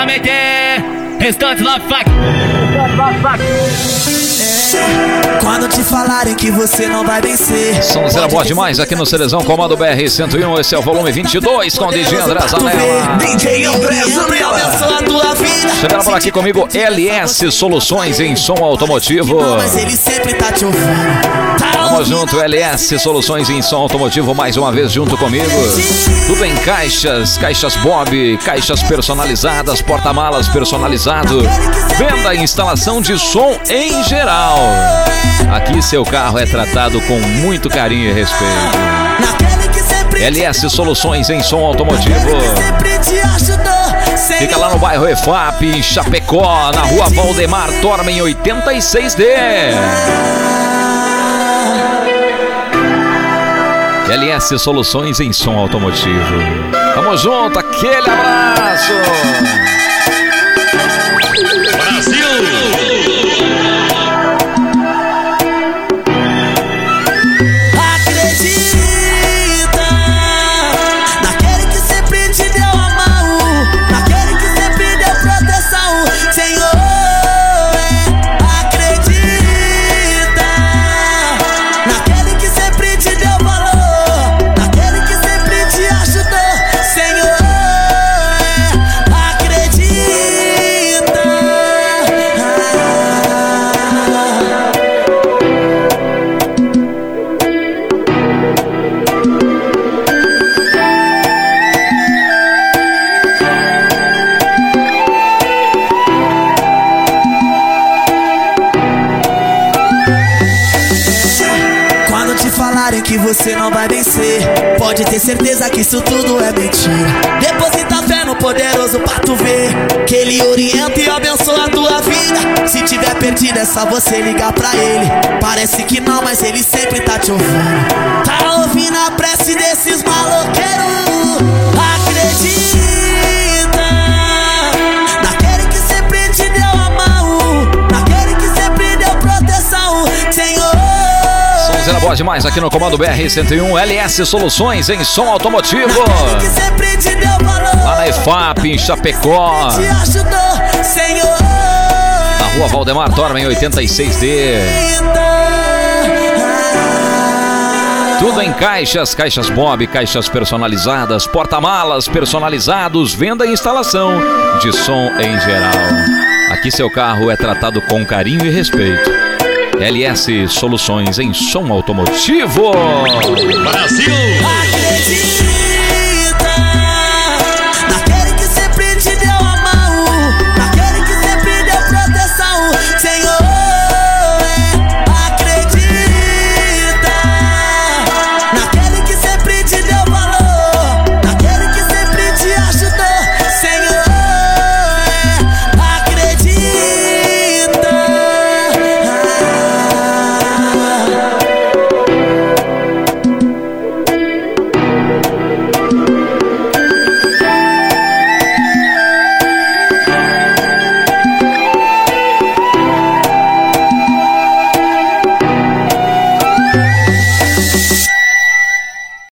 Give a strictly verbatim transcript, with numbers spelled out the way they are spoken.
também tem. Restante Love Fuck. Restante Love Fuck. Quando te falarem que você não vai vencer. Sonzeira boa demais aqui no Cerezão, comando B R cento e um. Esse é o volume vinte e dois com D J André Zanella. D J André Zanella. Chegando por aqui comigo, L S Soluções em som automotivo. Mas ele sempre tá te ouvindo. Tamo junto, L S Soluções em som automotivo, mais uma vez junto comigo. Tudo em caixas, caixas Bob, caixas personalizadas, porta-malas personalizado, venda e instalação de som em geral. Aqui seu carro é tratado com muito carinho e respeito. L S Soluções em som automotivo. Fica lá no bairro E F A P, em Chapecó, na rua Valdemar Tormen oitenta e seis D. L S Soluções em som automotivo. Tamo junto, aquele abraço. Brasil! Que você não vai vencer, pode ter certeza que isso tudo é mentira. Deposita fé no poderoso pra tu ver que ele orienta e abençoa a tua vida. Se tiver perdido é só você ligar pra ele. Parece que não, mas ele sempre tá te ouvindo. Tá ouvindo a prece desses maloqueiros. Acredita naquele que sempre te deu a mão, naquele que sempre deu proteção, Senhor. Sonzeira boa demais aqui no comando B R cento e um. L S Soluções em som automotivo. Lá na E F A P, em Chapecó, na rua Valdemar Tormen oitenta e seis D. Tudo em caixas, caixas Bob, caixas personalizadas, porta-malas personalizados, venda e instalação de som em geral. Aqui seu carro é tratado com carinho e respeito. L S Soluções em som automotivo. Brasil! Acredite.